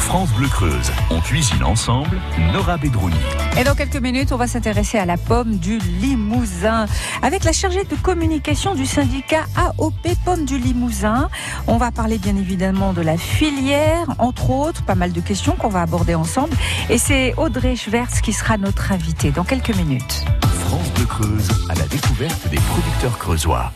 France Bleu Creuse. On cuisine ensemble, Nora Bedrouni. Et dans quelques minutes, on va s'intéresser à la pomme du Limousin avec la chargée de communication du syndicat AOP Pomme du Limousin. On va parler bien évidemment de la filière, entre autres, pas mal de questions qu'on va aborder ensemble. Et c'est Audrey Schwertz qui sera notre invitée dans quelques minutes. France Bleu Creuse à la découverte des producteurs creusois.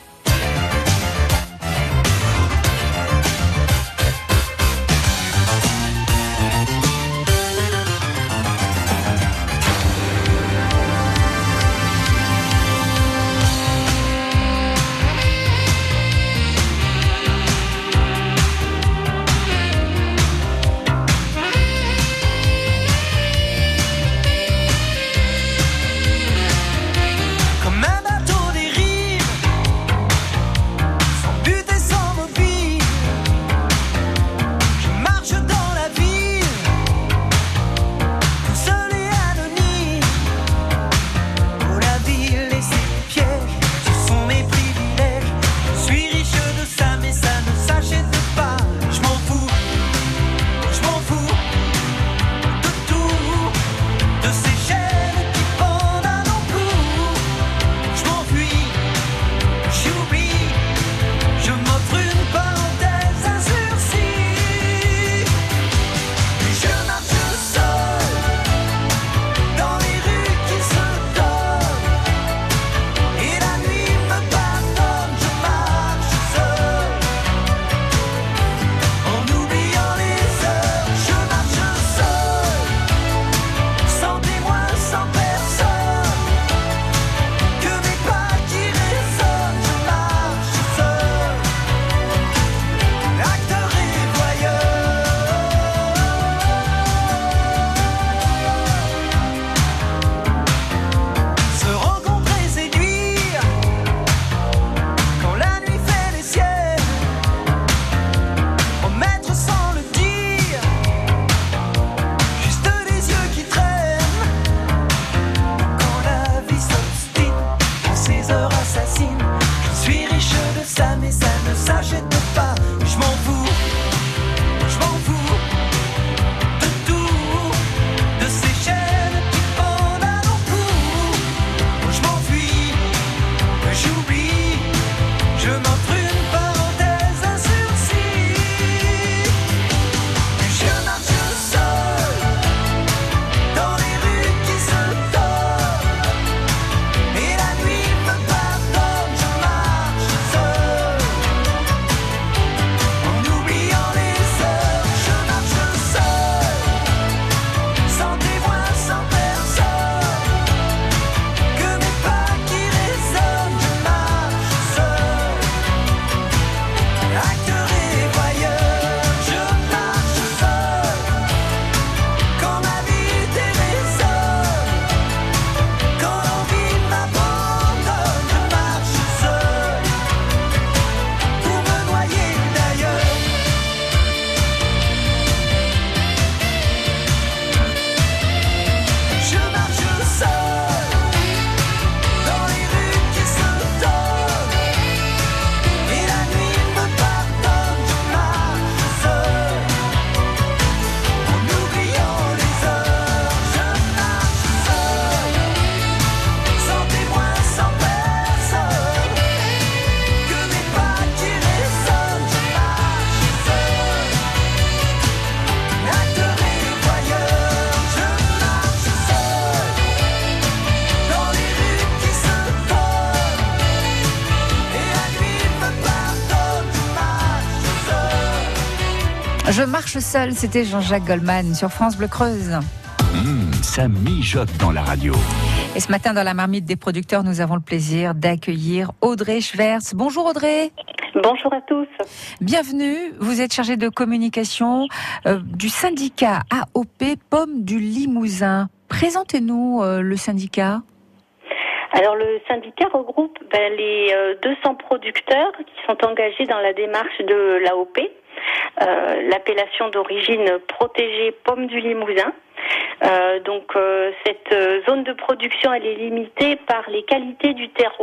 Je marche seul, c'était Jean-Jacques Goldman sur France Bleu Creuse. Ça mijote dans la radio. Et ce matin, dans la marmite des producteurs, nous avons le plaisir d'accueillir Audrey Schwertz. Bonjour Audrey. Bonjour à tous. Bienvenue, vous êtes chargée de communication du syndicat AOP Pomme du Limousin. Présentez-nous le syndicat. Alors le syndicat regroupe les 200 producteurs qui sont engagés dans la démarche de l'AOP, l'appellation d'origine protégée Pomme du Limousin. Cette zone de production, elle est limitée par les qualités du terroir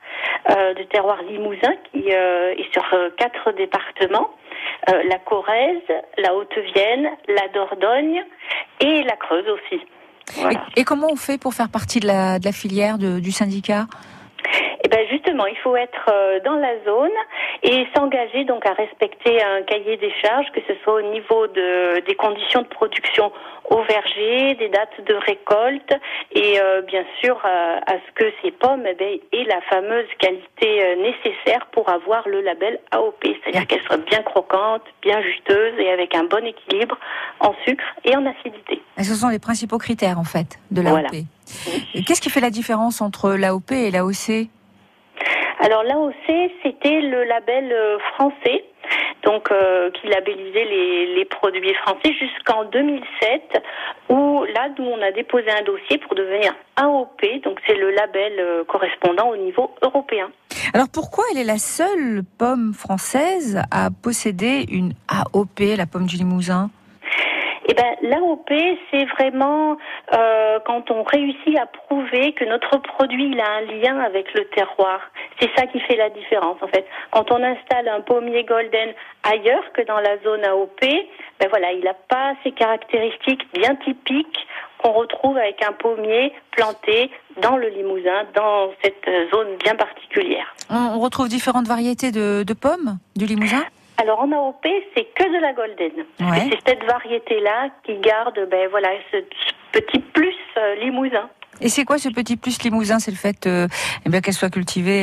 de terroir limousin qui est sur 4 départements. La Corrèze, la Haute-Vienne, la Dordogne et la Creuse aussi. Voilà. Et comment on fait pour faire partie de la filière du syndicat ? Eh ben justement, il faut être dans la zone et s'engager donc à respecter un cahier des charges, que ce soit au niveau des conditions de production au verger, des dates de récolte et bien sûr à ce que ces pommes aient la fameuse qualité nécessaire pour avoir le label AOP, c'est-à-dire qu'elles soient bien croquantes, bien juteuses et avec un bon équilibre en sucre et en acidité. Et ce sont les principaux critères en fait de l'AOP. Voilà. Qu'est-ce qui fait la différence entre l'AOP et l'AOC ? Alors l'AOC, c'était le label français, donc qui labellisait les produits français jusqu'en 2007, où là, nous on a déposé un dossier pour devenir AOP, donc c'est le label correspondant au niveau européen. Alors pourquoi elle est la seule pomme française à posséder une AOP, la pomme du Limousin ? Eh ben, l'AOP, c'est vraiment quand on réussit à prouver que notre produit il a un lien avec le terroir. C'est ça qui fait la différence, en fait. Quand on installe un pommier golden ailleurs que dans la zone AOP, ben voilà, il n'a pas ces caractéristiques bien typiques qu'on retrouve avec un pommier planté dans le Limousin, dans cette zone bien particulière. On retrouve différentes variétés de pommes du Limousin ? Alors en AOP, c'est que de la golden. Ouais. C'est cette variété-là qui garde, ce petit plus limousin. Et c'est quoi ce petit plus Limousin ? C'est le fait qu'elle soit cultivée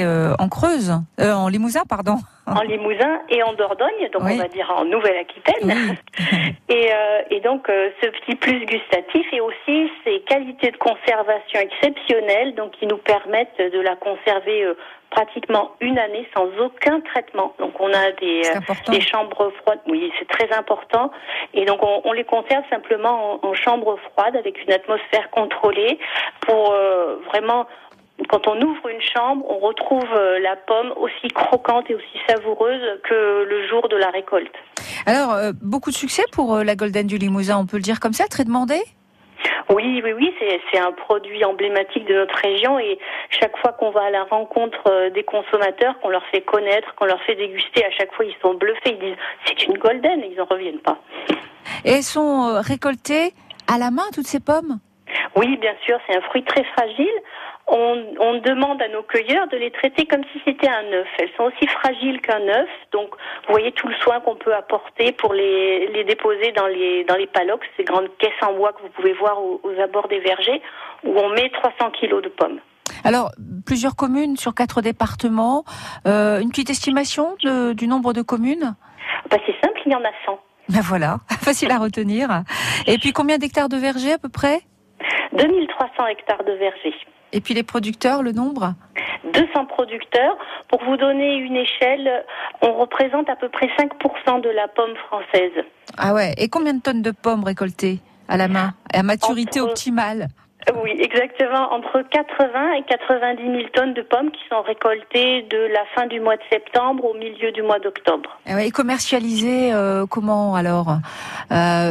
en Limousin, pardon. En Limousin et en Dordogne, donc oui. On va dire en Nouvelle-Aquitaine. Oui. Et donc ce petit plus gustatif et aussi ces qualités de conservation exceptionnelles, donc qui nous permettent de la conserver pratiquement une année sans aucun traitement. Donc on a des chambres froides. Oui, c'est très important. Et donc on les conserve simplement en chambre froide avec une atmosphère contrôlée pour vraiment. Quand on ouvre une chambre, on retrouve la pomme aussi croquante et aussi savoureuse que le jour de la récolte. Alors, beaucoup de succès pour la Golden du Limousin, on peut le dire comme ça, très demandé ? Oui, c'est un produit emblématique de notre région et chaque fois qu'on va à la rencontre des consommateurs, qu'on leur fait connaître, qu'on leur fait déguster, à chaque fois ils sont bluffés, ils disent c'est une Golden et ils n'en reviennent pas. Et elles sont récoltées à la main, toutes ces pommes ? Oui, bien sûr, c'est un fruit très fragile. On demande à nos cueilleurs de les traiter comme si c'était un œuf. Elles sont aussi fragiles qu'un œuf, donc vous voyez tout le soin qu'on peut apporter pour les déposer dans les palox, ces grandes caisses en bois que vous pouvez voir aux abords des vergers, où on met 300 kilos de pommes. Alors, plusieurs communes sur 4 départements, une petite estimation du nombre de communes ? C'est simple, il y en a 100. Ben voilà, facile à retenir. Et puis combien d'hectares de vergers à peu près ? 2300 hectares de vergers. Et puis les producteurs, le nombre ? 200 producteurs. Pour vous donner une échelle, on représente à peu près 5% de la pomme française. Ah ouais, et combien de tonnes de pommes récoltées à la main, à maturité optimale ? Oui, exactement. Entre 80 et 90 000 tonnes de pommes qui sont récoltées de la fin du mois de septembre au milieu du mois d'octobre. Et commercialisées comment alors ? La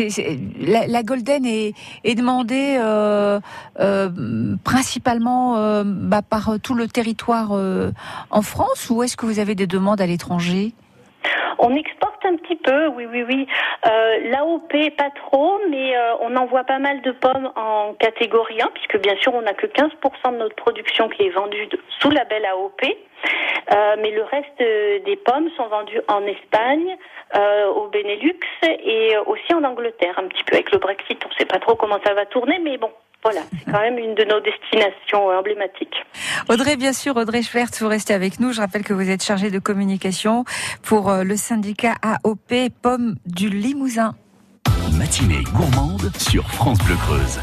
Golden est demandée principalement par tout le territoire en France, ou est-ce que vous avez des demandes à l'étranger ? On exporte un petit peu, oui. L'AOP, pas trop, mais on envoie pas mal de pommes en catégorie 1, puisque bien sûr, on n'a que 15% de notre production qui est vendue sous label AOP. Mais le reste des pommes sont vendues en Espagne, au Benelux et aussi en Angleterre, un petit peu. Avec le Brexit, on ne sait pas trop comment ça va tourner, mais bon. Voilà, c'est quand même une de nos destinations emblématiques. Audrey Schwertz, vous restez avec nous. Je rappelle que vous êtes chargée de communication pour le syndicat AOP Pommes du Limousin. Matinée gourmande sur France Bleu Creuse.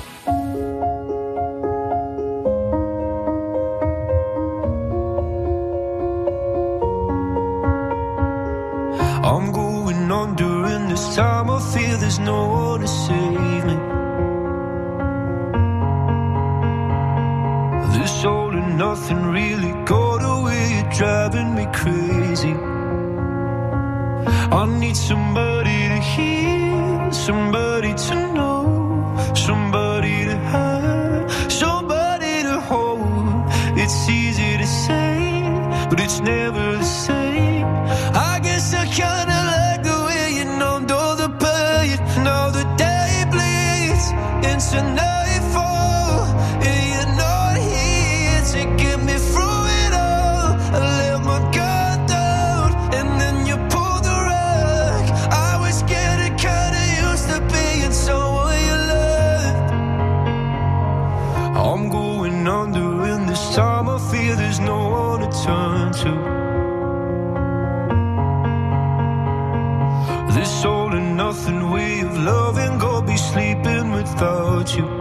I'm going on during this time. I feel there's no one to save me. This all and nothing really got away, you're driving me crazy. I need somebody to hear, somebody to know, somebody to have, somebody to hold. It's easy to say, it's never the same. I guess I kinda like the way you numbed all the pain. Now the day bleeds into nightfall, and you're not here to get me through it all. I let my guard down, and then you pulled the rug. I was getting kinda used to being someone you loved. I'm going under, and this time I fear there's no one to turn to. This all and nothing way of loving, go be sleeping without you.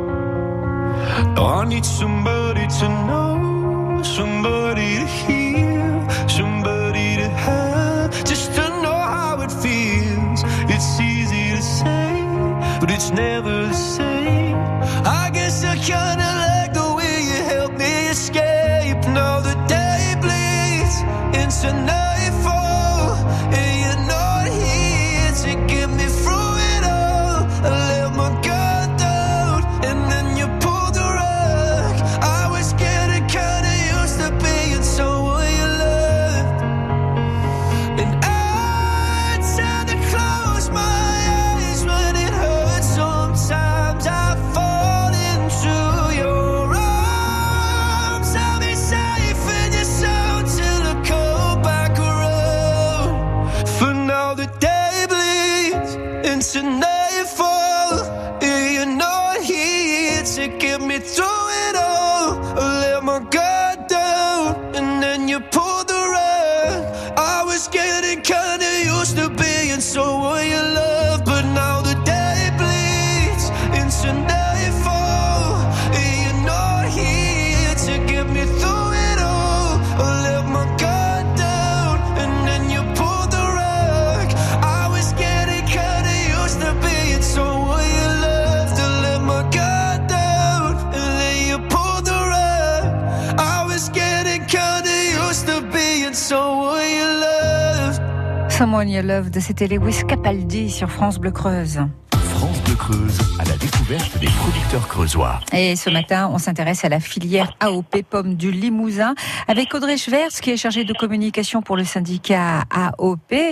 I need somebody to know, somebody to hear, somebody to have, just to know how it feels. It's easy to say, but it's never the same. I guess I kinda like the way you help me escape. Now the day bleeds into nightfall, and you're not here to get me through it all. I let my guard down, and then you pulled the rug. I was getting kinda used to being someone you loved, and I tend to close my eyes when it hurts. Sometimes I fall into your arms. I'll be safe in your soul till I come back around. For now the day bleeds into nightfall, and you're not here to get me through it all. I let my guard down, and then you pulled the rug. I was getting kinda used to being someone you love, but now the day bleeds into nightfall, and you're not here to get me through it all. I let my guard down, and then you pulled the rug. I was getting kinda used to being someone you loved. I let my guard down, and then you pulled the rug. I was getting kinda used to being someone you loved. Someone You Loved, c'était Lewis Capaldi sur France Bleu Creuse. France Bleu Creuse, à la découverte des producteurs creusois. Et ce matin, on s'intéresse à la filière AOP Pommes du Limousin avec Audrey Schwerz, qui est chargée de communication pour le syndicat AOP.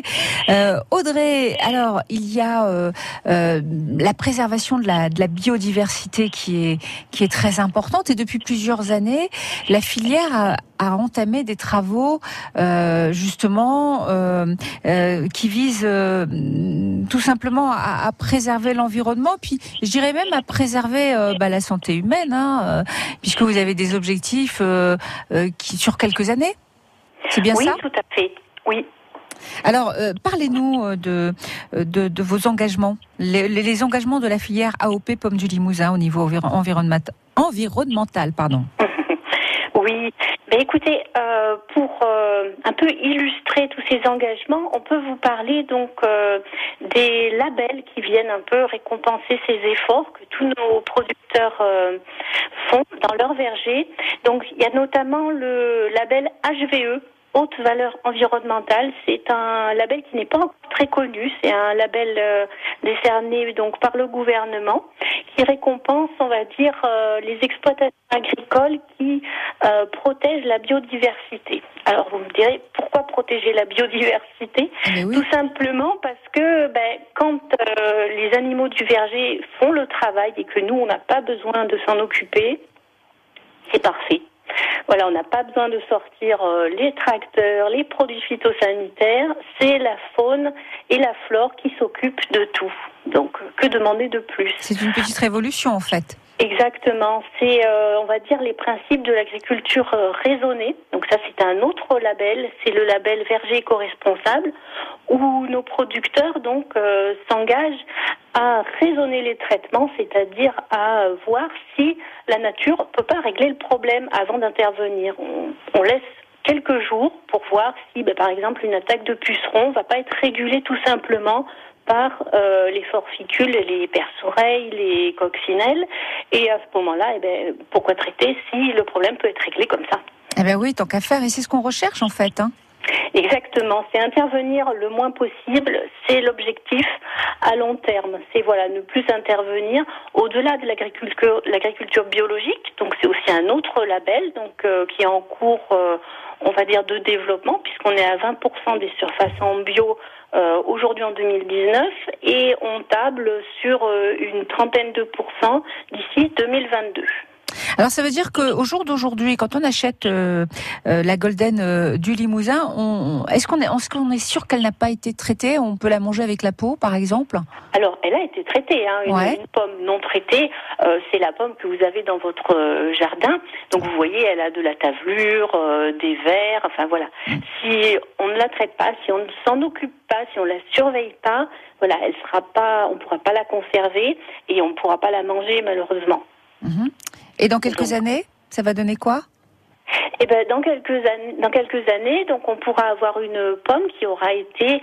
Audrey, alors il y a la préservation de la biodiversité qui est très importante, et depuis plusieurs années, la filière a entamé des travaux justement qui visent tout simplement à préserver l'environnement, puis je dirais même à préserver la santé humaine, puisque vous avez des objectifs qui sur quelques années. C'est bien oui, ça ? Oui, tout à fait. Oui. Alors, parlez-nous de vos engagements, les engagements de la filière AOP Pommes du Limousin au niveau environnemental, pardon. Oui, ben écoutez, pour un peu illustrer tous ces engagements, on peut vous parler donc des labels qui viennent un peu récompenser ces efforts que tous nos producteurs font dans leur verger. Donc il y a notamment le label HVE, haute valeur environnementale. C'est un label qui n'est pas encore très connu. C'est un label décerné donc par le gouvernement qui récompense, on va dire, les exploitations agricoles qui protègent la biodiversité. Alors vous me direz, pourquoi protéger la biodiversité ? Oui. Tout simplement parce que quand les animaux du verger font le travail et que nous, on n'a pas besoin de s'en occuper, c'est parfait. Voilà, on n'a pas besoin de sortir les tracteurs, les produits phytosanitaires. C'est la faune et la flore qui s'occupent de tout. Donc, que demander de plus ? C'est une petite révolution, en fait. Exactement. C'est, on va dire, les principes de l'agriculture raisonnée. Donc ça, c'est un autre label. C'est le label verger éco-responsable, où nos producteurs donc s'engagent à raisonner les traitements, c'est-à-dire à voir si la nature peut pas régler le problème avant d'intervenir. On laisse quelques jours pour voir si, par exemple, une attaque de pucerons va pas être régulée tout simplement par les forficules, les perce-oreilles, les coccinelles. Et à ce moment-là, pourquoi traiter si le problème peut être réglé comme ça ? Eh bien oui, tant qu'à faire, et c'est ce qu'on recherche en fait. Exactement, c'est intervenir le moins possible, c'est l'objectif à long terme. C'est ne plus intervenir au-delà de l'agriculture biologique. Donc c'est aussi un autre label qui est en cours on va dire, de développement, puisqu'on est à 20% des surfaces en bio aujourd'hui en 2019, et on table sur une trentaine de pourcents d'ici 2022. Alors ça veut dire qu'au jour d'aujourd'hui, quand on achète la Golden du Limousin, est-ce qu'on est sûr qu'elle n'a pas été traitée? On peut la manger avec la peau, par exemple? Alors, elle a été traitée. Une pomme non traitée, c'est la pomme que vous avez dans votre jardin. Donc vous voyez, elle a de la tavelure, des vers, enfin voilà. Si on ne la traite pas, si on ne s'en occupe pas, si on la surveille pas, voilà, elle sera pas, on pourra pas la conserver et on ne pourra pas la manger malheureusement. Et dans quelques années, ça va donner quoi? Eh ben, dans quelques années, donc on pourra avoir une pomme qui aura été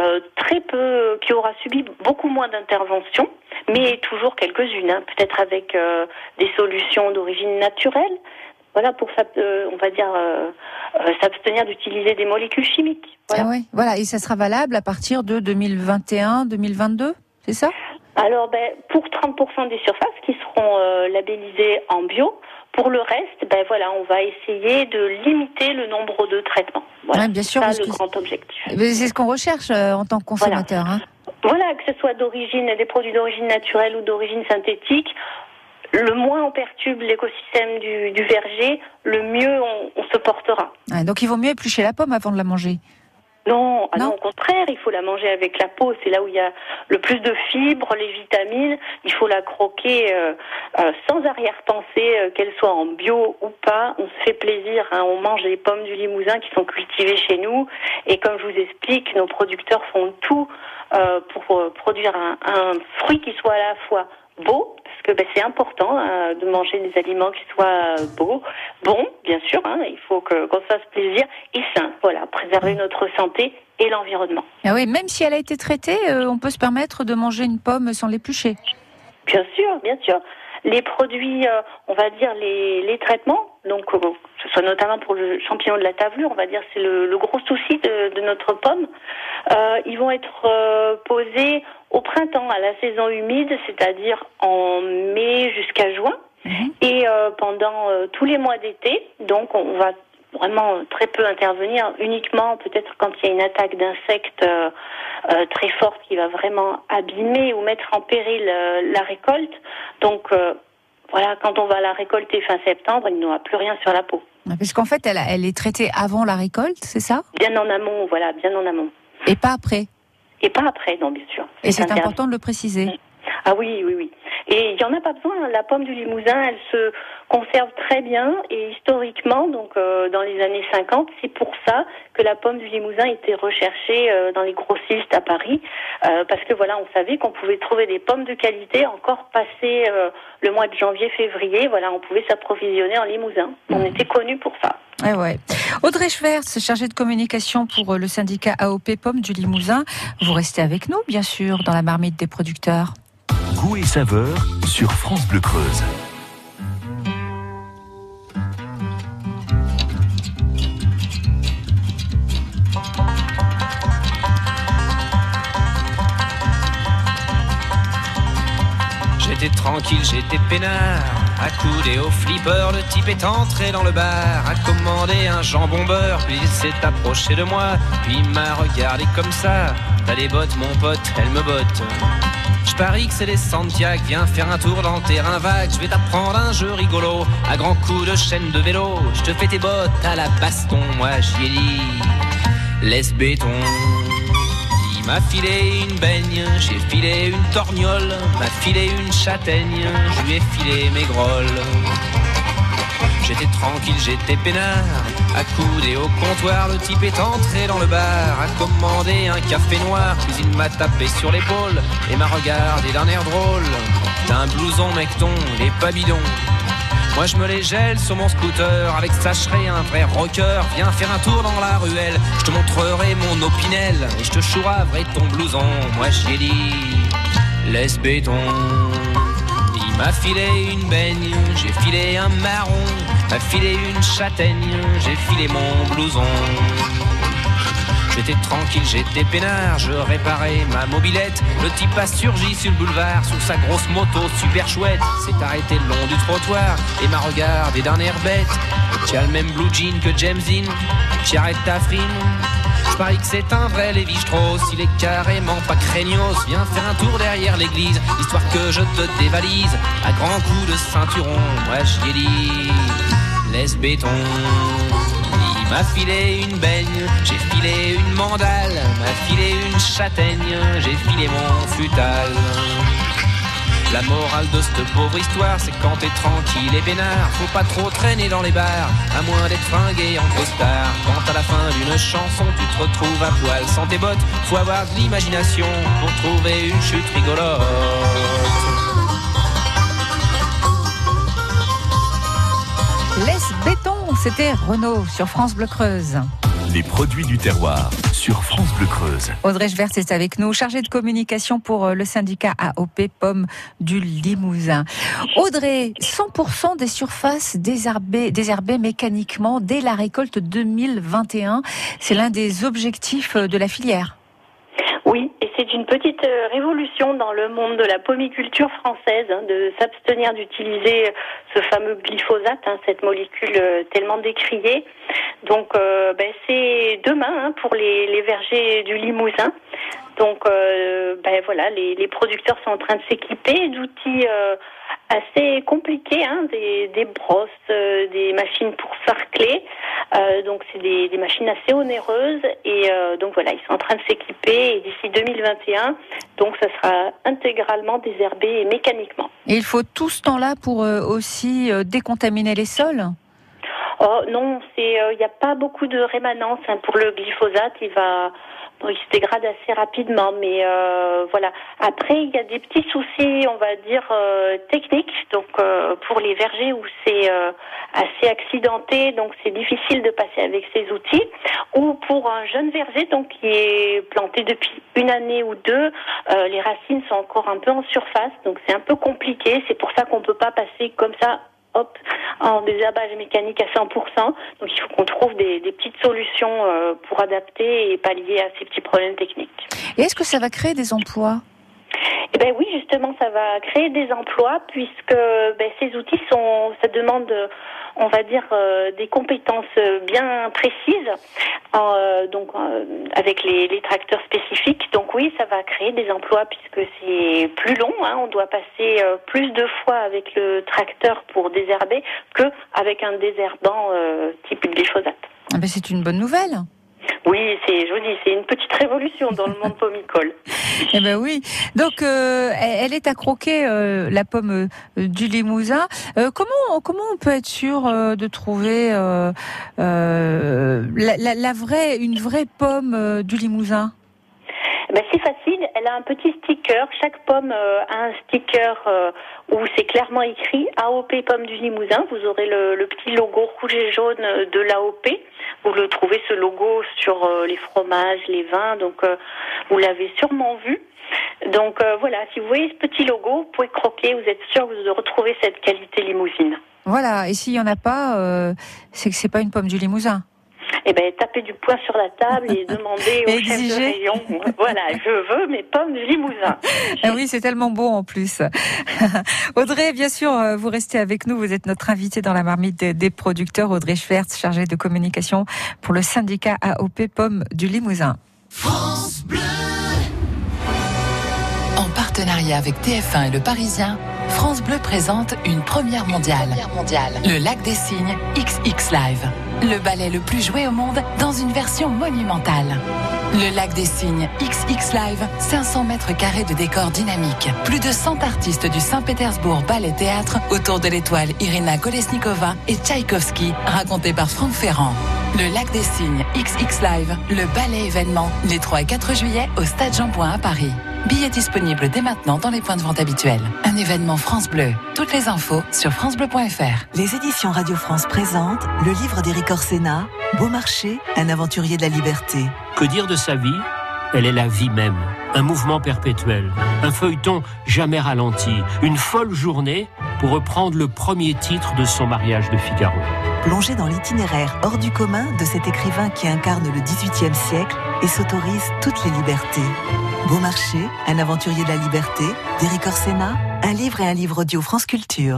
qui aura subi beaucoup moins d'interventions, mais toujours quelques-unes, peut-être avec des solutions d'origine naturelle. Voilà, pour on va dire s'abstenir d'utiliser des molécules chimiques. Voilà. Ah oui, voilà, et ça sera valable à partir de 2021-2022, c'est ça? Alors, pour 30% des surfaces qui seront labellisées en bio, pour le reste, voilà, on va essayer de limiter le nombre de traitements. Voilà, bien sûr, c'est ça le grand objectif. C'est ce qu'on recherche en tant que consommateur. Voilà, que ce soit des produits d'origine naturelle ou d'origine synthétique, le moins on perturbe l'écosystème du verger, le mieux on se portera. Donc il vaut mieux éplucher la pomme avant de la manger. Non, au contraire, il faut la manger avec la peau. C'est là où il y a le plus de fibres, les vitamines. Il faut la croquer sans arrière-pensée, qu'elle soit en bio ou pas. On se fait plaisir. On mange les pommes du Limousin qui sont cultivées chez nous. Et comme je vous explique, nos producteurs font tout pour produire un fruit qui soit à la fois beau, parce que c'est important de manger des aliments qui soient beaux, bons, bien sûr, il faut qu'on se fasse plaisir, et sain, voilà, préserver notre santé et l'environnement. Ah oui, même si elle a été traitée, on peut se permettre de manger une pomme sans l'éplucher. Bien sûr, bien sûr. Les produits, on va dire les traitements, donc que ce soit notamment pour le champignon de la tavelure, on va dire c'est le gros souci de notre pomme, ils vont être posés au printemps, à la saison humide, c'est-à-dire en mai jusqu'à juin, et pendant tous les mois d'été. Donc on va vraiment très peu intervenir, uniquement peut-être quand il y a une attaque d'insectes très forte qui va vraiment abîmer ou mettre en péril la récolte. Donc voilà, quand on va la récolter fin septembre, il n'y aura plus rien sur la peau. Parce qu'en fait, elle est traitée avant la récolte, c'est ça? Bien en amont, voilà, bien en amont. Et pas après? Et pas après, non, bien sûr. Et c'est important de le préciser. Ah oui. Et il n'y en a pas besoin. La pomme du Limousin, elle se conserve très bien. Et historiquement, donc dans les années 50, c'est pour ça que la pomme du Limousin était recherchée dans les grossistes à Paris. Parce que voilà, on savait qu'on pouvait trouver des pommes de qualité encore passé le mois de janvier-février. Voilà, on pouvait s'approvisionner en Limousin. On était connus pour ça. Ouais. Audrey Schwertz, chargée de communication pour le syndicat AOP Pommes du Limousin. Vous restez avec nous, bien sûr, dans la marmite des producteurs. Goût et saveur sur France Bleu Creuse. J'étais tranquille, j'étais peinard, accoudé au flipper, le type est entré dans le bar, a commandé un jambon beurre, puis il s'est approché de moi, puis il m'a regardé comme ça. T'as des bottes mon pote, elle me botte. Je parie que c'est des Santiago, viens faire un tour dans le terrain vague, je vais t'apprendre un jeu rigolo, à grands coups de chaîne de vélo, je te fais tes bottes à la baston, moi j'y ai dit, laisse béton. Il m'a filé une baigne, j'ai filé une torgnole, m'a filé une châtaigne, je lui ai filé mes grolles. J'étais tranquille, j'étais peinard, accoudé au comptoir, le type est entré dans le bar, a commandé un café noir, puis il m'a tapé sur l'épaule et m'a regardé d'un air drôle. T'as un blouson mecton, il est pas bidon. Moi je me les gèle sur mon scooter, avec ça je serai un vrai rocker. Viens faire un tour dans la ruelle, je te montrerai mon opinel, et je te chouraverai ton blouson. Moi j'y ai dit, laisse béton. Il m'a filé une baigne, j'ai filé un marron, m'a filé une châtaigne, j'ai filé mon blouson. J'étais tranquille, j'étais peinard, je réparais ma mobilette. Le type a surgi sur le boulevard, sur sa grosse moto super chouette. S'est arrêté le long du trottoir et m'a regardé d'un air bête. Tu as le même blue jean que James Dean, tu arrêtes ta frime. Je parie que c'est un vrai Lévi-Strauss, il est carrément pas craignos. Viens faire un tour derrière l'église, histoire que je te dévalise. À grands coups de ceinturon, moi j'y ai dit, laisse béton. Il m'a filé une baigne, j'ai filé une mandale, m'a filé une châtaigne, j'ai filé mon futal. La morale de cette pauvre histoire, c'est quand t'es tranquille et peinard, faut pas trop traîner dans les bars, à moins d'être fringué en costard. Quand à la fin d'une chanson, tu te retrouves à poil sans tes bottes, faut avoir de l'imagination pour trouver une chute rigolote. Laisse béton, c'était Renaud sur France Bleu Creuse. Les produits du terroir sur France Bleu Creuse. Audrey Schwertz est avec nous, chargée de communication pour le syndicat AOP Pommes du Limousin. Audrey, 100% des surfaces désherbées mécaniquement dès la récolte 2021, c'est l'un des objectifs de la filière. Oui, et c'est une petite révolution dans le monde de la pomiculture française, de s'abstenir d'utiliser ce fameux glyphosate, cette molécule tellement décriée. Donc c'est demain pour les vergers du Limousin. Donc voilà, les producteurs sont en train de s'équiper d'outils assez compliqués, des brosses, des machines pour sarcler. Donc c'est des machines assez onéreuses et donc voilà, ils sont en train de s'équiper et d'ici 2021, donc ça sera intégralement désherbé et mécaniquement. Et il faut tout ce temps-là pour aussi décontaminer les sols ? Oh non, il n'y a pas beaucoup de rémanence pour le glyphosate. Il se dégrade assez rapidement, mais voilà. Après, il y a des petits soucis, on va dire techniques. Donc pour les vergers où c'est assez accidenté, donc c'est difficile de passer avec ces outils. Ou pour un jeune verger, donc qui est planté depuis une année ou deux, les racines sont encore un peu en surface, donc c'est un peu compliqué. C'est pour ça qu'on peut pas passer comme ça. En désherbage mécanique à 100%. Donc il faut qu'on trouve des petites solutions pour adapter et pallier à ces petits problèmes techniques. Et est-ce que ça va créer des emplois ? Eh ben oui, justement, ça va créer des emplois puisque ces outils ça demande, on va dire, des compétences bien précises, avec les tracteurs spécifiques. Donc oui, ça va créer des emplois puisque c'est plus long. On doit passer plus de fois avec le tracteur pour désherber qu'avec un désherbant type glyphosate. Ah ben c'est une bonne nouvelle. Oui, c'est une petite révolution dans le monde pomicole. Eh ben oui. Donc elle est à croquer la pomme du Limousin. Comment on peut être sûr de trouver une vraie pomme du Limousin? C'est facile, elle a un petit sticker, chaque pomme a un sticker où c'est clairement écrit AOP Pomme du Limousin. Vous aurez le petit logo rouge et jaune de l'AOP. Vous le trouvez ce logo sur les fromages, les vins, donc vous l'avez sûrement vu. Donc voilà, si vous voyez ce petit logo, vous pouvez croquer, vous êtes sûr de retrouver cette qualité limousine. Voilà, et s'il n'y en a pas, c'est que c'est pas une pomme du Limousin. Tapez du poing sur la table et demandez au chef de rayon. Voilà, je veux mes pommes du Limousin. Ah oui, c'est tellement beau en plus. Audrey, bien sûr, vous restez avec nous. Vous êtes notre invitée dans la marmite des producteurs. Audrey Schwertz, chargée de communication pour le syndicat AOP Pommes du Limousin. France Bleu. En partenariat avec TF1 et Le Parisien, France Bleu présente une première mondiale. Le Lac des Cygnes XX Live. Le ballet le plus joué au monde dans une version monumentale. Le Lac des Cygnes XX Live, 500 mètres carrés de décors dynamiques. Plus de 100 artistes du Saint-Pétersbourg Ballet Théâtre autour de l'étoile Irina Kolesnikova et Tchaïkovski, raconté par Franck Ferrand. Le Lac des Cygnes XX Live, le ballet événement, les 3 et 4 juillet au Stade Jean-Bouin à Paris. Billets disponibles dès maintenant dans les points de vente habituels. Un événement France Bleu. Toutes les infos sur francebleu.fr. Les éditions Radio France présentent le livre d'Éric Orsena, Beaumarchais, un aventurier de la liberté. Que dire de sa vie ? Elle est la vie même, un mouvement perpétuel, un feuilleton jamais ralenti, une folle journée pour reprendre le premier titre de son mariage de Figaro. Plongez dans l'itinéraire hors du commun de cet écrivain qui incarne le XVIIIe siècle et s'autorise toutes les libertés. Beaumarchais, un aventurier de la liberté, d'Éric Orsena, un livre et un livre audio France Culture.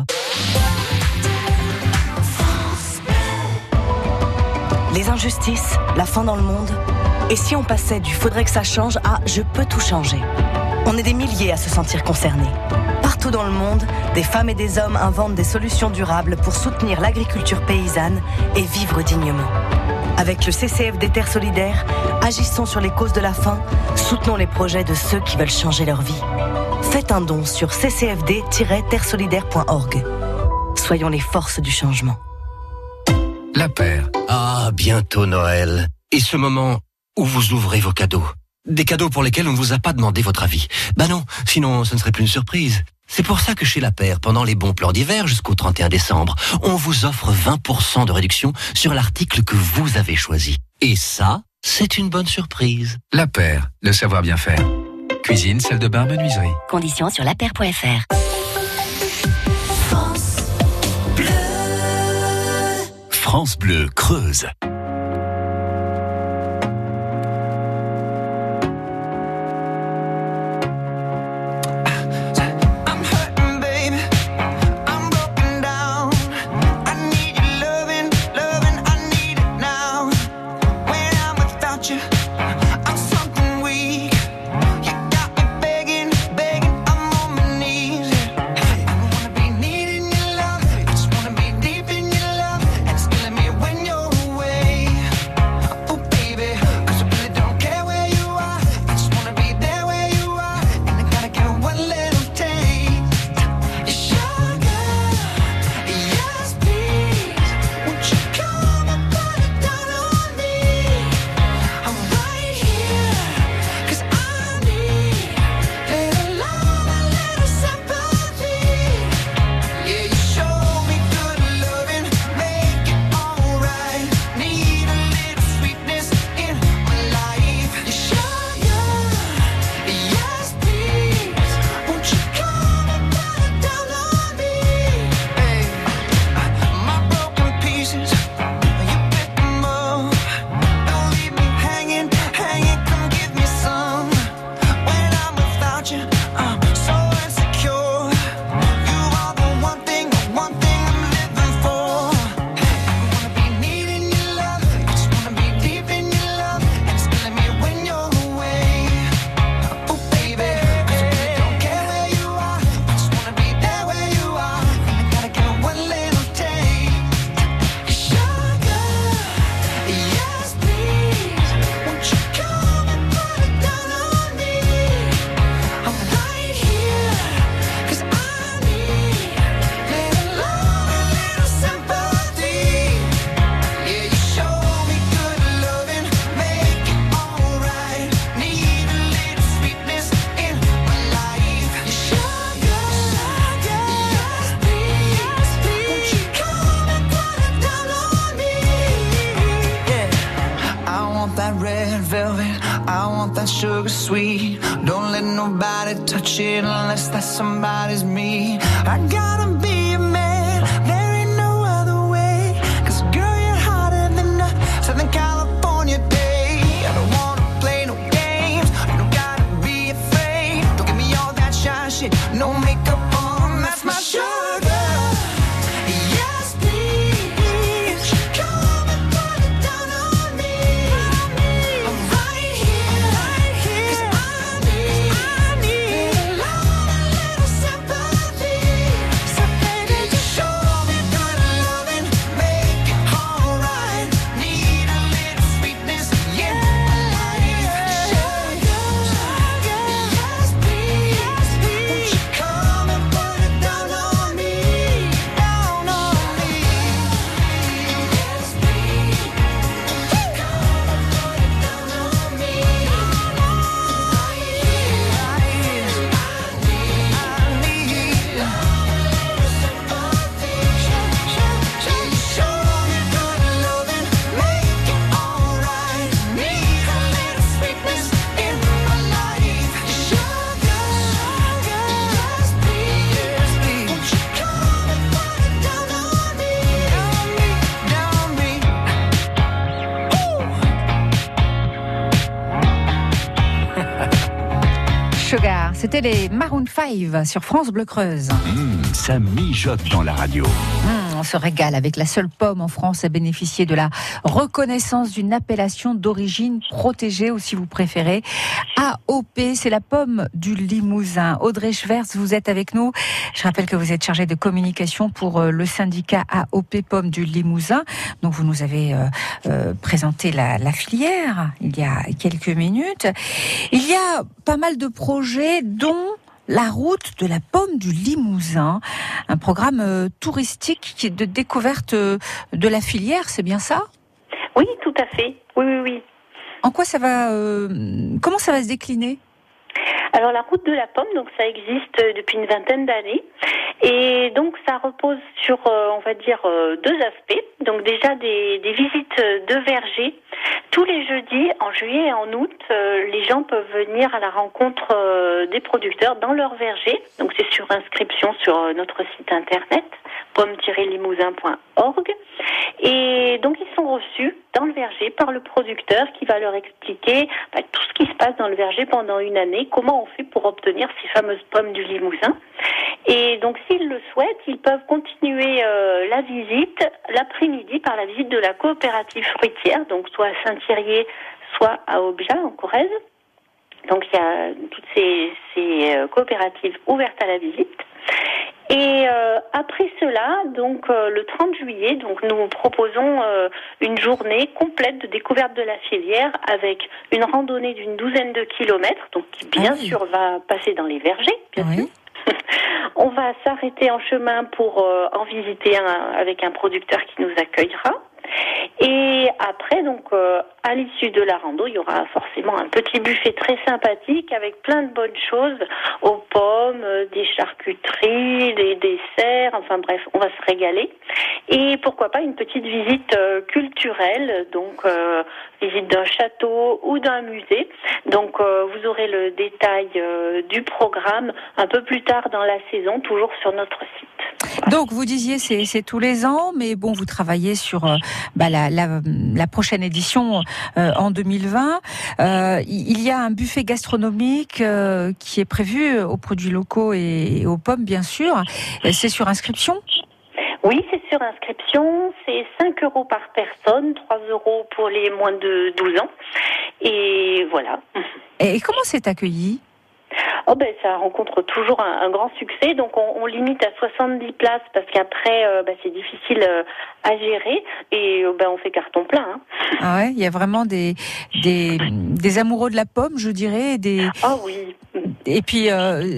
Les injustices, la faim dans le monde. Et si on passait du faudrait que ça change à je peux tout changer? On est des milliers à se sentir concernés. Partout dans le monde, des femmes et des hommes inventent des solutions durables pour soutenir l'agriculture paysanne et vivre dignement. Avec le CCFD Terre Solidaire, agissons sur les causes de la faim, soutenons les projets de ceux qui veulent changer leur vie. Faites un don sur ccfd-terresolidaire.org. Soyons les forces du changement. La Paire. Ah, bientôt Noël. Et ce moment où vous ouvrez vos cadeaux. Des cadeaux pour lesquels on ne vous a pas demandé votre avis. Bah non, sinon ce ne serait plus une surprise. C'est pour ça que chez La Paire, pendant les bons plans d'hiver jusqu'au 31 décembre, on vous offre 20% de réduction sur l'article que vous avez choisi. Et ça, c'est une bonne surprise. La Paire, le savoir bien faire. Cuisine, salle de bain, menuiserie. Conditions sur lapaire.fr. France Bleu Creuse. Sugar sweet, don't let nobody touch it unless that somebody's me. I gotta be a man, there ain't no other way. 'Cause girl, you're hotter than a Southern California day. I don't wanna play no games, you don't gotta be afraid. Don't give me all that shy shit, no makeup on, that's my sugar. C'était les Maroon 5 sur France Bleu Creuse. Ça mijote dans la radio. On se régale avec la seule pomme en France à bénéficier de la reconnaissance d'une appellation d'origine protégée, ou si vous préférez, AOP. C'est la pomme du Limousin. Audrey Schwertz, vous êtes avec nous. Je rappelle que vous êtes chargée de communication pour le syndicat AOP Pomme du Limousin. Donc vous nous avez présenté la filière il y a quelques minutes. Il y a pas mal de projets, dont la route de la pomme du Limousin, un programme touristique de découverte de la filière, c'est bien ça ? Oui, tout à fait. Oui. En quoi ça va comment ça va se décliner ? Alors la route de la pomme, donc ça existe depuis une vingtaine d'années, et donc ça repose sur, on va dire, deux aspects. Donc déjà des visites de vergers. Tous les jeudis, en juillet et en août, les gens peuvent venir à la rencontre des producteurs dans leur verger. Donc c'est sur inscription sur notre site internet, pomme-limousin.org. Et donc ils sont reçus dans le verger par le producteur qui va leur expliquer tout ce qui se passe dans le verger pendant une année, comment on fait pour obtenir ces fameuses pommes du Limousin. Et donc s'ils le souhaitent, ils peuvent continuer la visite l'après-midi par la visite de la coopérative fruitière, donc soit à Saint-Thirier, soit à Objat en Corrèze. Donc il y a toutes ces coopératives ouvertes à la visite. Et après cela, donc le 30 juillet, donc nous proposons une journée complète de découverte de la filière avec une randonnée d'une 12aine de kilomètres, donc qui bien sûr va passer dans les vergers, bien sûr. On va s'arrêter en chemin pour en visiter un avec un producteur qui nous accueillera. Et après, donc, à l'issue de la rando, il y aura forcément un petit buffet très sympathique avec plein de bonnes choses, aux pommes, des charcuteries, des desserts, enfin bref, on va se régaler. Et pourquoi pas une petite visite culturelle, donc visite d'un château ou d'un musée. Donc vous aurez le détail du programme un peu plus tard dans la saison, toujours sur notre site. Donc vous disiez c'est tous les ans, mais bon, vous travaillez sur la prochaine édition en 2020. Il y a un buffet gastronomique qui est prévu aux produits locaux et aux pommes, bien sûr. C'est sur inscription ? Oui, c'est sur inscription. C'est 5 € par personne, 3 € pour les moins de 12 ans. Et voilà. Et comment c'est accueilli ? Ça rencontre toujours un grand succès, donc on limite à 70 places parce qu'après c'est difficile à gérer et on fait carton plein. Hein. Ah ouais, il y a vraiment des amoureux de la pomme, je dirais, Ah oui. Et puis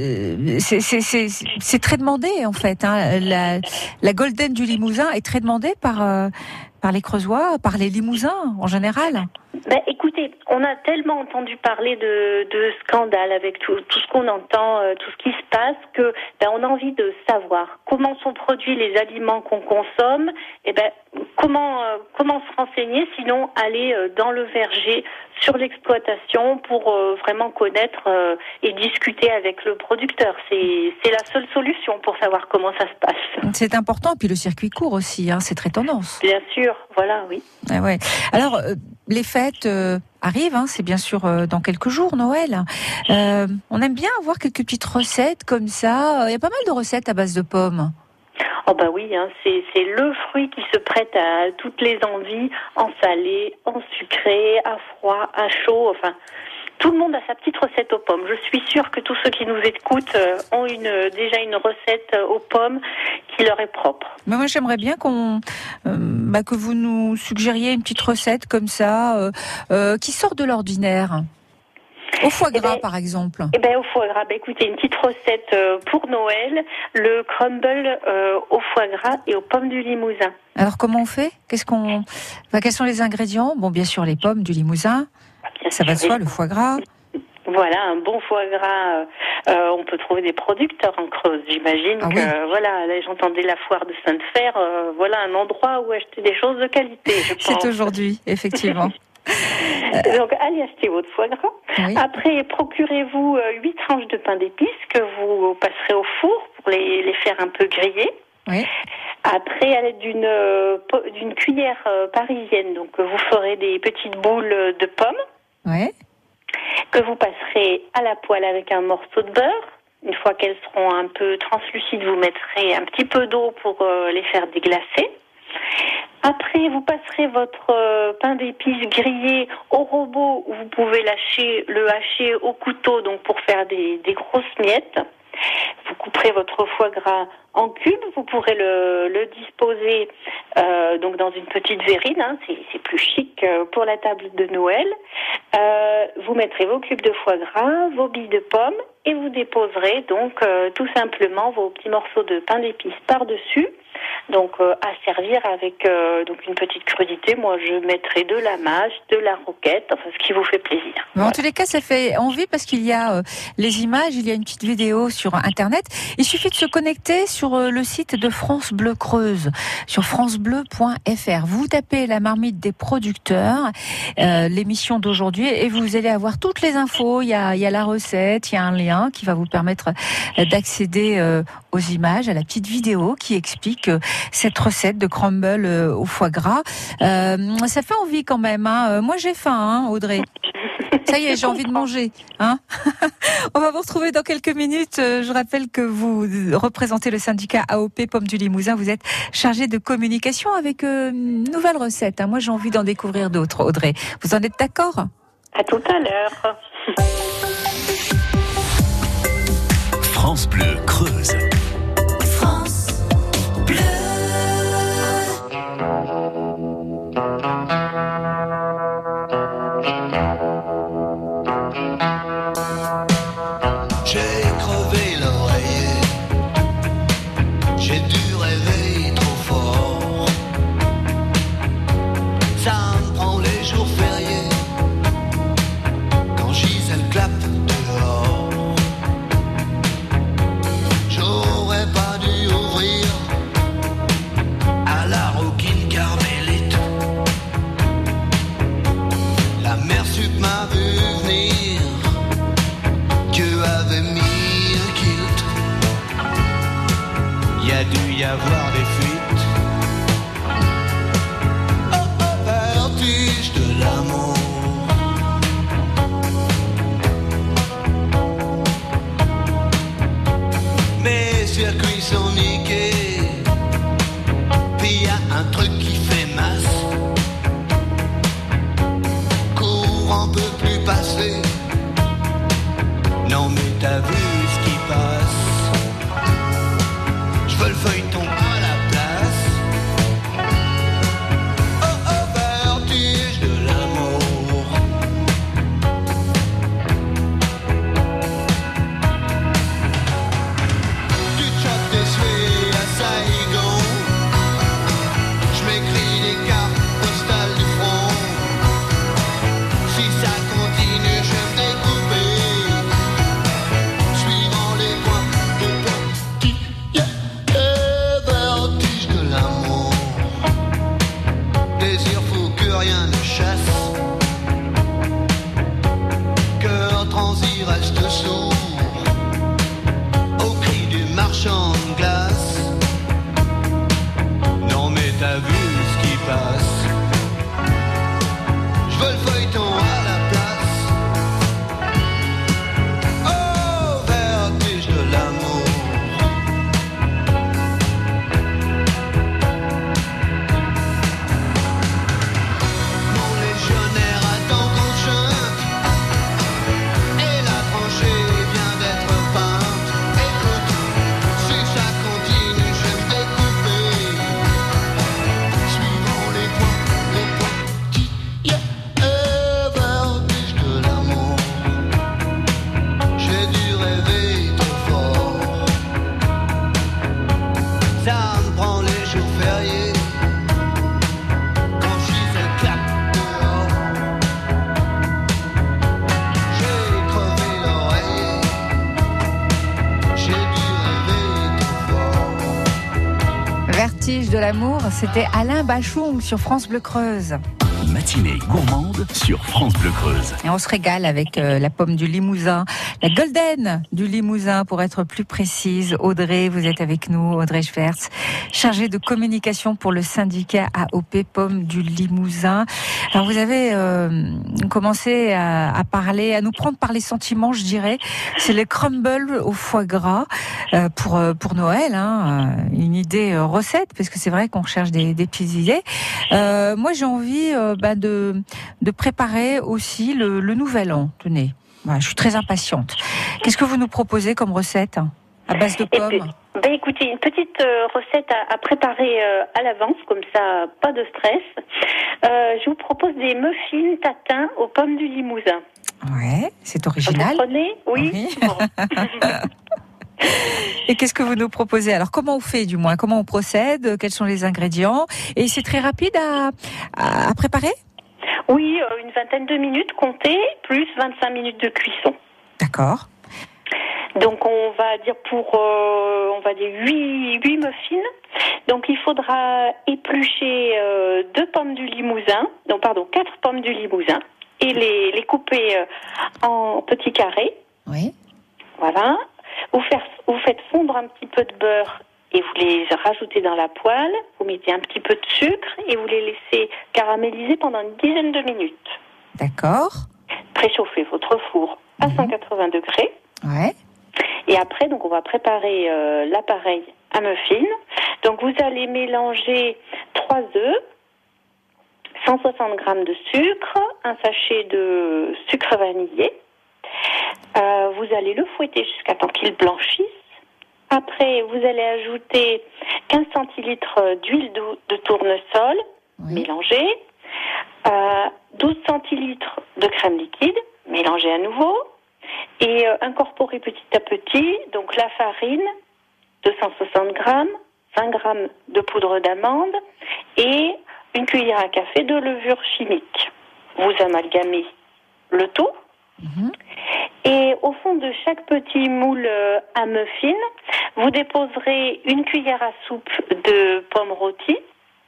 c'est très demandé en fait. Hein. La Golden du Limousin est très demandée par les Creusois, par les Limousins en général. Écoutez, on a tellement entendu parler de scandales avec tout ce qu'on entend, tout ce qui se passe, que on a envie de savoir comment sont produits les aliments qu'on consomme. Et comment se renseigner, sinon aller dans le verger sur l'exploitation pour vraiment connaître et discuter avec le producteur. C'est la seule solution pour savoir comment ça se passe. C'est important, puis le circuit court aussi, hein, c'est très tendance. Bien sûr, voilà, oui. Ah ouais. Alors, les fêtes arrivent, hein, c'est bien sûr dans quelques jours, Noël. On aime bien avoir quelques petites recettes comme ça. Il y a pas mal de recettes à base de pommes. Oh oui, hein, c'est le fruit qui se prête à toutes les envies, en salé, en sucré, à froid, à chaud, enfin... Tout le monde a sa petite recette aux pommes. Je suis sûre que tous ceux qui nous écoutent ont déjà une recette aux pommes qui leur est propre. Mais moi, j'aimerais bien que vous nous suggériez une petite recette comme ça, qui sort de l'ordinaire. Au foie gras, par exemple. Au foie gras, écoutez, une petite recette pour Noël, le crumble au foie gras et aux pommes du Limousin. Alors, comment on fait ? Quels sont les ingrédients ? Bon, bien sûr, les pommes du Limousin. Ça va de soi, le foie gras. Voilà, un bon foie gras, on peut trouver des producteurs en Creuse, j'imagine voilà, là j'entendais la foire de Sainte-Fer, voilà un endroit où acheter des choses de qualité, je pense. C'est aujourd'hui, effectivement. Donc allez acheter votre foie gras. Oui. Après, procurez-vous 8 tranches de pain d'épices que vous passerez au four pour les faire un peu griller. Oui. Après, à l'aide d'une cuillère parisienne, donc vous ferez des petites boules de pommes. Ouais. que vous passerez à la poêle avec un morceau de beurre. Une fois qu'elles seront un peu translucides, vous mettrez un petit peu d'eau pour les faire déglacer. Après, vous passerez votre pain d'épices grillé au robot où vous pouvez le hacher au couteau, donc pour faire des grosses miettes. Vous couperez votre foie gras en cubes, vous pourrez le disposer donc dans une petite verrine, hein, c'est plus chic pour la table de Noël. Vous mettrez vos cubes de foie gras, vos billes de pommes et vous déposerez donc tout simplement vos petits morceaux de pain d'épices par-dessus. Donc à servir avec donc une petite crudité. Moi, je mettrai de la mâche, de la roquette, enfin ce qui vous fait plaisir. Mais en tous les cas, ça fait envie parce qu'il y a les images, il y a une petite vidéo sur Internet. Il suffit de se connecter sur le site de France Bleu Creuse, sur francebleu.fr. Vous tapez la marmite des producteurs, l'émission d'aujourd'hui, et vous allez avoir toutes les infos. Il y a la recette, il y a un lien qui va vous permettre d'accéder aux images, à la petite vidéo qui explique cette recette de crumble au foie gras. Ça fait envie quand même, hein. Moi j'ai faim, hein, Audrey. Ça y est, j'ai envie de manger, hein. On va vous retrouver dans quelques minutes. Je rappelle que vous représentez le syndicat AOP Pommes du Limousin. Vous êtes chargé de communication avec une nouvelle recette, hein. Moi j'ai envie d'en découvrir d'autres, Audrey. Vous en êtes d'accord ? À tout à l'heure. France Bleu Creuse. France Bleu. J'ai crevé l'oreiller, j'ai dû rêver trop fort. Ça me prend les jours fériés, quand Gisèle clappe dehors. J'aurais pas dû ouvrir à la roquine carmélite. La mère sup m'a vu venir, Dieu avait mis un kilt. Y a dû y avoir des fuites. Oh, oh, vertige de l'amour. Mes circuits sont niqués, puis y a un truc qui fait masse. Courant peut plus passer. Non mais t'as vu ce qui passe. Je veux le feuilleton à la place. Oh oh, vertige de l'amour. Tu te chopes tes souhaits à Saigon. Je m'écris des cartes postales du front. Si ça continue, je vais me découper. Suivant les points de tortilla, vertige de l'amour. Désir fou que rien ne chasse. Cœur transi reste sourd au cri du marchand de glace. Non mais t'as vu ce qui passe. Je veux le feuilleton à la place. Oh, vertige de l'amour. Mon légionnaire attend qu'on chante, et la tranchée vient d'être peinte. Écoute, si ça continue, je vais me découper. Suivant les points, vertige de l'amour. J'ai dû rêver trop fort. Ça me prend les jours fériés, quand Gisèle claque dehors. J'ai crevé l'oreiller, j'ai dû rêver trop fort. Vertige de l'amour, c'était Alain Bachung sur France Bleu Creuse. Mathilde matinée gourmande sur France Bleu Creuse. Et on se régale avec la pomme du Limousin, la golden du Limousin pour être plus précise. Audrey, vous êtes avec nous, Audrey Schwertz, chargée de communication pour le syndicat AOP Pomme du Limousin. Alors vous avez commencé à parler, à nous prendre par les sentiments, je dirais. C'est les crumbles au foie gras pour Noël, hein, une idée recette, parce que c'est vrai qu'on cherche des petites idées. Moi j'ai envie de préparer aussi le nouvel an. Tenez, voilà, je suis très impatiente. Qu'est-ce que vous nous proposez comme recette à base de pommes? Écoutez, une petite recette à préparer à l'avance, comme ça, pas de stress. Je vous propose des muffins tatins aux pommes du Limousin. Ouais, c'est original. Vous prenez? Oui. Et qu'est-ce que vous nous proposez? Alors, comment on fait, du moins? Comment on procède? Quels sont les ingrédients? Et c'est très rapide à préparer? Oui, une vingtaine de minutes comptez, plus 25 minutes de cuisson. D'accord. Donc on va dire 8 muffins. Donc il faudra éplucher 4 pommes du Limousin et les couper en petits carrés. Oui. Voilà. Vous faites fondre un petit peu de beurre et vous les rajoutez dans la poêle. Vous mettez un petit peu de sucre et vous les laissez caraméliser pendant une dizaine de minutes. D'accord. Préchauffez votre four à 180 degrés. Ouais. Et après, donc, on va préparer l'appareil à muffins. Donc, vous allez mélanger 3 œufs, 160 grammes de sucre, un sachet de sucre vanillé. Vous allez le fouetter jusqu'à temps qu'il blanchisse. Après, vous allez ajouter 15 centilitres d'huile de tournesol mélangée, 12 centilitres de crème liquide mélangée à nouveau. Et incorporer petit à petit, donc la farine, 260 grammes, 20 grammes de poudre d'amande et une cuillère à café de levure chimique. Vous amalgamez le tout. Et au fond de chaque petit moule à muffins, vous déposerez une cuillère à soupe de pommes rôties,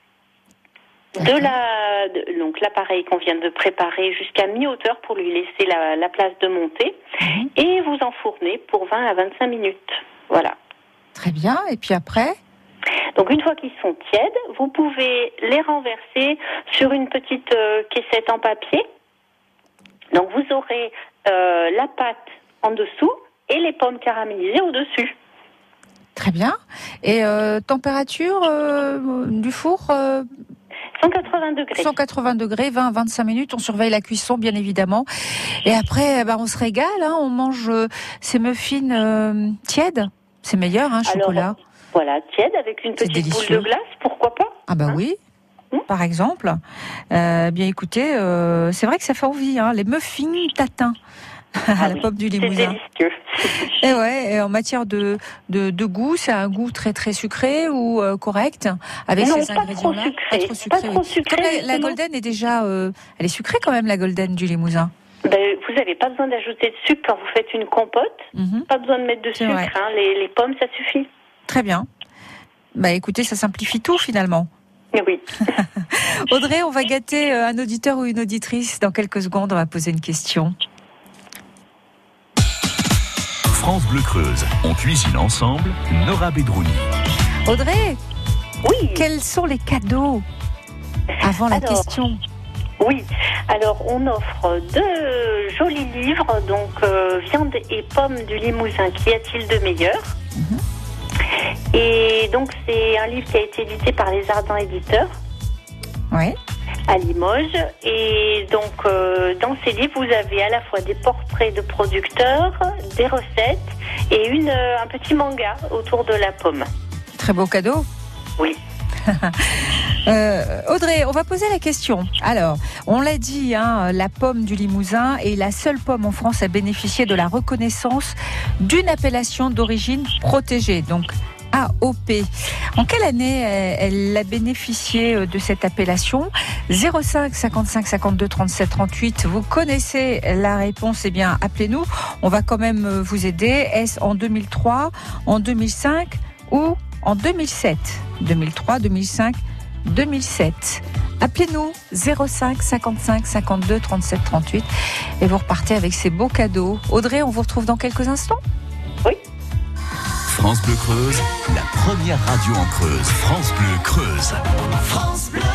donc l'appareil qu'on vient de préparer jusqu'à mi-hauteur pour lui laisser la place de monter, et vous enfournez pour 20 à 25 minutes. Voilà. Très bien. Et puis après? Donc une fois qu'ils sont tièdes, vous pouvez les renverser sur une petite caissette en papier. Donc vous aurez la pâte en dessous et les pommes caramélisées au-dessus. Très bien. Et température du four 180 degrés. 180 degrés, 20 à 25 minutes. On surveille la cuisson, bien évidemment. Et après, on se régale. Hein, on mange ces muffins tièdes. C'est meilleur, chocolat. Alors, voilà, tiède avec une petite boule de glace, pourquoi pas? Ah oui. Par exemple. Bien écoutez, c'est vrai que ça fait envie, les muffins tatins à la pomme du Limousin. C'est délicieux. Et ouais, et en matière de goût, c'est un goût très très sucré ou correct avec ces ingrédients-là? Pas trop sucré. Comme la golden est déjà, elle est sucrée quand même, la golden du Limousin. Vous n'avez pas besoin d'ajouter de sucre quand vous faites une compote. Pas besoin de mettre de sucre. Les pommes, ça suffit. Très bien. Écoutez, ça simplifie tout finalement. Oui. Audrey, on va gâter un auditeur ou une auditrice. Dans quelques secondes, on va poser une question. France Bleu Creuse, on cuisine ensemble, Nora Bedrouni. Audrey, oui. Quels sont les cadeaux avant la question? Oui, alors on offre 2 jolis livres, donc Viande et pommes du Limousin, qu'y a-t-il de meilleur? Et donc c'est un livre qui a été édité par les Ardents Éditeurs. Oui. À Limoges. Et donc dans ces livres, vous avez à la fois des portraits de producteurs, des recettes et un petit manga autour de la pomme. Très beau cadeau. Oui. Audrey, on va poser la question. Alors, on l'a dit, la pomme du Limousin est la seule pomme en France à bénéficier de la reconnaissance d'une appellation d'origine protégée. Donc AOP. En quelle année elle a bénéficié de cette appellation? 05 55 52 37 38. Vous connaissez la réponse? Eh bien, appelez-nous. On va quand même vous aider. Est-ce en 2003, en 2005 ou en 2007? 2003, 2005, 2007. Appelez-nous 05 55 52 37 38 et vous repartez avec ces beaux cadeaux. Audrey, on vous retrouve dans quelques instants. Oui. France Bleu Creuse, la première radio en Creuse. France Bleu Creuse. France Bleu.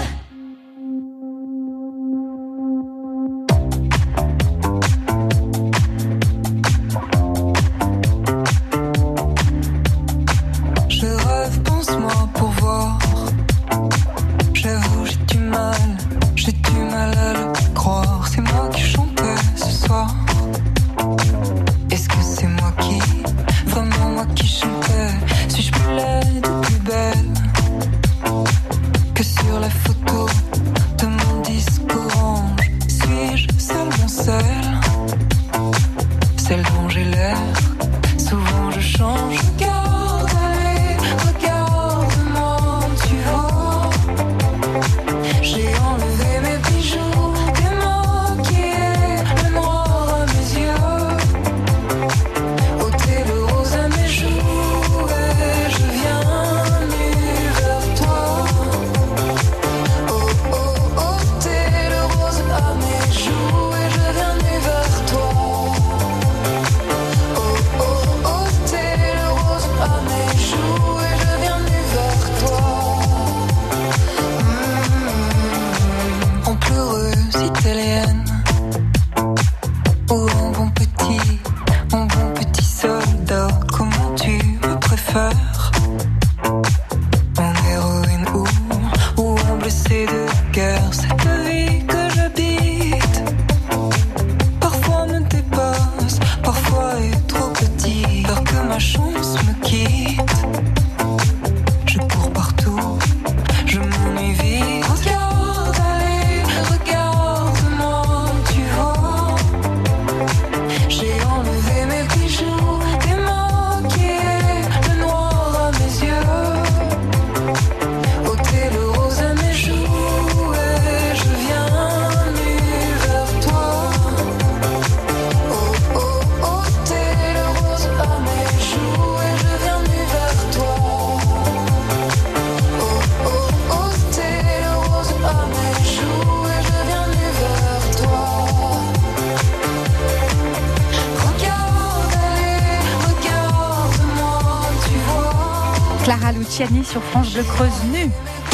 Je rêve, pense-moi pour voir. J'avoue, j'ai du mal à le croire. C'est moi qui chantais ce soir. Est-ce que c'est moi qui, vraiment moi qui chantais? Suis-je plus laide ou plus belle que sur la photo de mon disque orange? Suis-je seulement celle dont j'ai l'air? Souvent je change. Regarde, allez, regarde-moi, tu vois. J'ai enlevé mes bijoux, démaquillé le noir à mes yeux, ôté le rose à mes joues, et je viens nu vers toi. Oh oh, ôté le rose à mes joues, et je viens nu vers toi. Oh oh, ôté le rose à mes joues, et je viens nu vers toi. En pleureuse italienne, ou en bon petit soldat, comment tu me préfères? En héroïne ou en blessé de guerre? Cette vie que j'habite parfois me dépasse, parfois est trop petit. Peur que ma chance me quitte, je cours partout, je m'ennuie vite. Regarde, allez, regarde-moi, tu vois. J'ai enlevé mes bijoux, démaquillé le noir à mes yeux, ôté le rose à mes joues, et je viens nu vers toi. Oh oh, ôté le rose à mes joues, et je viens nu vers toi. Oh oh, ôté le rose à mes joues, et je viens nu vers toi. Regarde, allez, regarde-moi, tu vois. Clara Luciani sur France Bleu Creuse nue.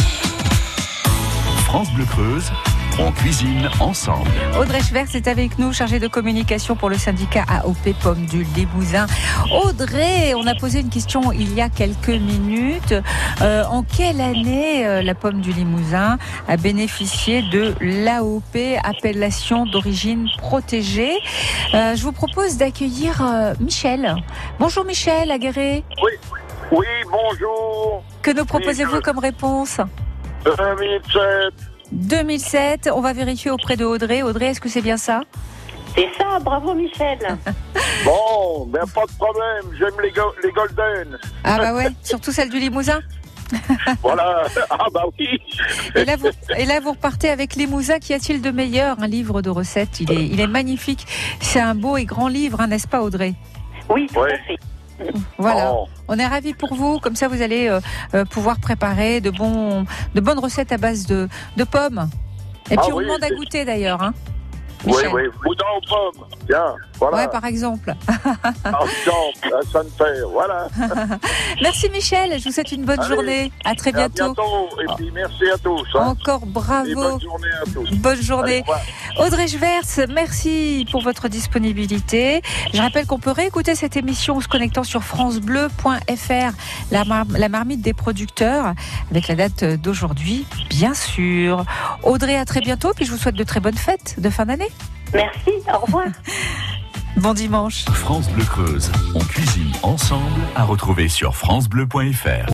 France Bleu Creuse, on cuisine ensemble. Audrey Schwertz est avec nous, chargée de communication pour le syndicat AOP Pommes du Limousin. Audrey, on a posé une question il y a quelques minutes. En quelle année la pomme du Limousin a bénéficié de l'AOP, appellation d'origine protégée? Je vous propose d'accueillir Michel. Bonjour Michel Aguerré. Oui, bonjour. Que nous proposez-vous comme réponse? 2007. 2007, on va vérifier auprès de Audrey. Audrey, est-ce que c'est bien ça? C'est ça, bravo Michel. Bon, ben pas de problème, j'aime les golden. Ah bah ouais, surtout celle du Limousin. Voilà, ah bah oui. Et là, vous repartez avec Limousin. Qu'y a-t-il de meilleur? Un livre de recettes, il est magnifique. C'est un beau et grand livre, hein, n'est-ce pas Audrey? Oui, tout à fait. Voilà, on est ravis pour vous. Comme ça, vous allez pouvoir préparer de bonnes recettes à base de pommes. Et puis, on demande à goûter d'ailleurs. Hein, oui, boudin aux pommes. Bien, voilà. Ouais, par exemple. Par exemple, à Sainte-Terre, voilà. Merci Michel, je vous souhaite une bonne journée. À très bientôt. À bientôt, et puis merci à tous. Hein. Encore bravo. Et bonne journée à tous. Bonne journée. Allez, Audrey Schwertz, merci pour votre disponibilité. Je rappelle qu'on peut réécouter cette émission en se connectant sur francebleu.fr, la marmite des producteurs, avec la date d'aujourd'hui, bien sûr. Audrey, à très bientôt, puis je vous souhaite de très bonnes fêtes de fin d'année. Merci, au revoir. Bon dimanche. France Bleu Creuse, on cuisine ensemble, à retrouver sur francebleu.fr.